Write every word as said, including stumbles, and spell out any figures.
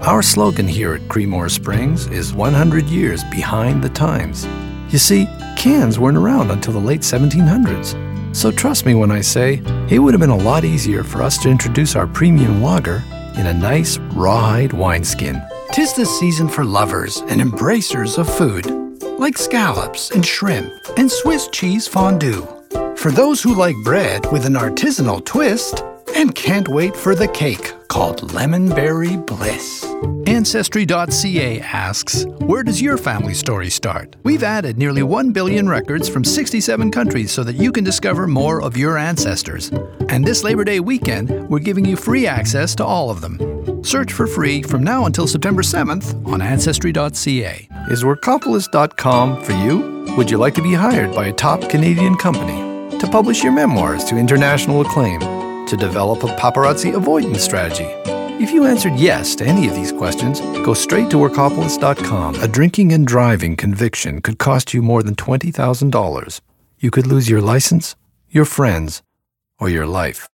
Our slogan here at Creemore Springs is one hundred years behind the times. You see, cans weren't around until the late seventeen hundreds. So trust me when I say, it would have been a lot easier for us to introduce our premium lager in a nice rawhide wineskin. 'Tis the season for lovers and embracers of food, like scallops and shrimp and Swiss cheese fondue. For those who like bread with an artisanal twist and can't wait for the cake called Lemonberry Bliss. Ancestry dot c a asks, where does your family story start? We've added nearly one billion records from sixty-seven countries so that you can discover more of your ancestors. And this Labor Day weekend, we're giving you free access to all of them. Search for free from now until September seventh on Ancestry dot c a. Is Workopolis dot com for you? Would you like to be hired by a top Canadian company? To publish your memoirs to international acclaim? To develop a paparazzi avoidance strategy? If you answered yes to any of these questions, go straight to Workopolis dot com. A drinking and driving conviction could cost you more than twenty thousand dollars. You could lose your license, your friends, or your life.